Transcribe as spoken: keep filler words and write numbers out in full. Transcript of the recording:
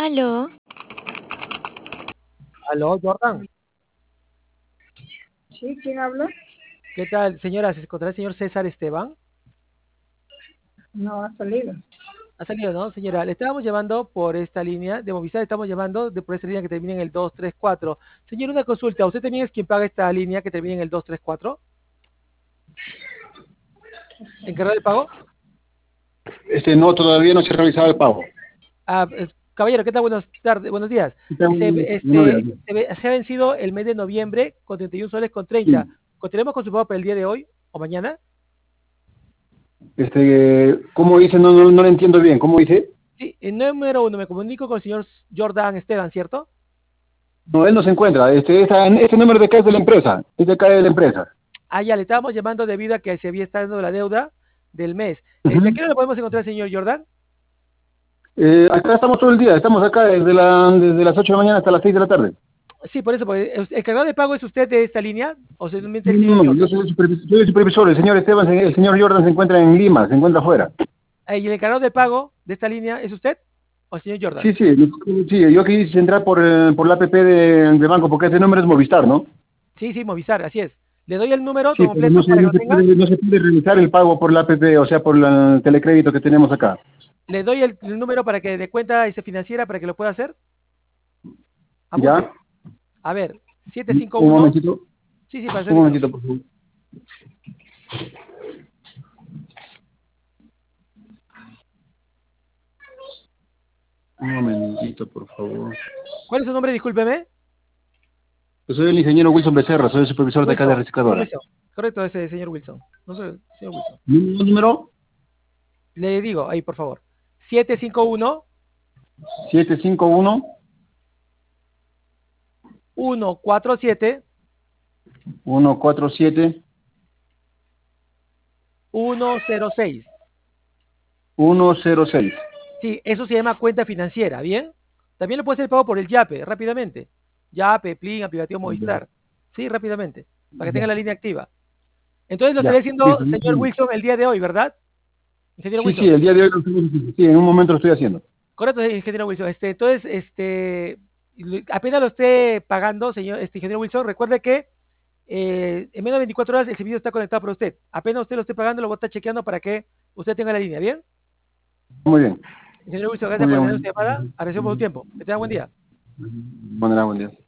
Aló, Aló, Jordan. Sí, ¿quién habla? ¿Qué tal, señora? ¿Se encontrará el señor César Esteban? No ha salido. Ha salido, ¿no, señora? Le estábamos llamando por esta línea de Movistar, estamos llamando de, por esta línea que termina en el dos tres cuatro. Señor, una consulta. ¿Usted también es quien paga esta línea que termina en el dos tres cuatro? ¿Encargado del pago? Este, no, todavía no se ha realizado el pago. Ah, es- caballero, ¿qué tal? Buenas tardes, buenos días. Dice, No, no, este, no. se, ve- se ha vencido el mes de noviembre con treinta y un soles con treinta. Sí. ¿Continuemos con su pago para el día de hoy o mañana? Este, ¿cómo dice? No, no, no lo entiendo bien. ¿Cómo dice? Sí, el número uno, me comunico con el señor Jordan Esteban, ¿cierto? No, él no se encuentra. Este, esta- este número de acá es de la empresa. Es de acá de la empresa. Ah, ya, le estábamos llamando debido a que se había estado la deuda del mes. Este, ¿a Ujú. qué hora le podemos encontrar, señor Jordan? Eh, acá estamos todo el día. Estamos acá desde, la, desde las ocho de la mañana hasta las seis de la tarde. Sí, por eso, porque el encargado de pago es usted de esta línea, o simplemente el señor No, no, yo Jordan. soy el supervisor, soy el supervisor. El señor Esteban, se- el señor Jordan se encuentra en Lima, se encuentra afuera. Ah, ¿y el encargado de pago de esta línea es usted o el señor Jordan? Sí, sí, sí, yo quise entrar por, eh, por la app de, de banco porque ese número es Movistar, ¿no? Sí, sí, Movistar, así es. Le doy el número Sí, pero no completo se, para que no lo se tenga. puede, no se puede realizar el pago por la app, o sea, por la- el telecrédito que tenemos acá. Le doy el, el número para que de cuenta ese financiera para que lo pueda hacer. Apunte. ¿Ya? A ver, Un siete cinco uno. momentito, Sí, sí, para un servirlo. momentito, por favor. Un momentito, por favor. ¿Cuál es su nombre? Discúlpeme. Yo soy el ingeniero Wilson Becerra, soy el supervisor de acá de Wilson. Señor Recicladora. Wilson. Correcto, ese señor Wilson. No soy señor Wilson. ¿Mi número? Le digo ahí, por favor. siete cinco uno. siete cinco uno, uno cuatro siete uno cuatro siete, uno cero seis. uno cero seis. Sí, eso se llama cuenta financiera, ¿bien? También lo puede hacer pago por el YAPE, rápidamente. YAPE, Plin, aplicativo Movistar. Sí, rápidamente, para que tenga la línea activa. Entonces lo estaría Ya, haciendo listo. señor Wilson el día de hoy, ¿verdad? Ingeniero Sí, sí, Wilson. el día de hoy lo estoy haciendo. Sí, en un momento lo estoy haciendo. Correcto, ingeniero Wilson. Este, entonces, este, lo- apenas lo esté pagando, señor, este ingeniero Wilson, recuerde que eh, en menos de veinticuatro horas el servicio está conectado para usted. Apenas usted lo esté pagando, lo voy a estar chequeando para que usted tenga la línea, ¿bien? Muy bien, Ingeniero Wilson, muy gracias por bien. atender Muy nuestra llamada. bien. Agradecemos por su tiempo. Que tenga buen día. De manera, buen día.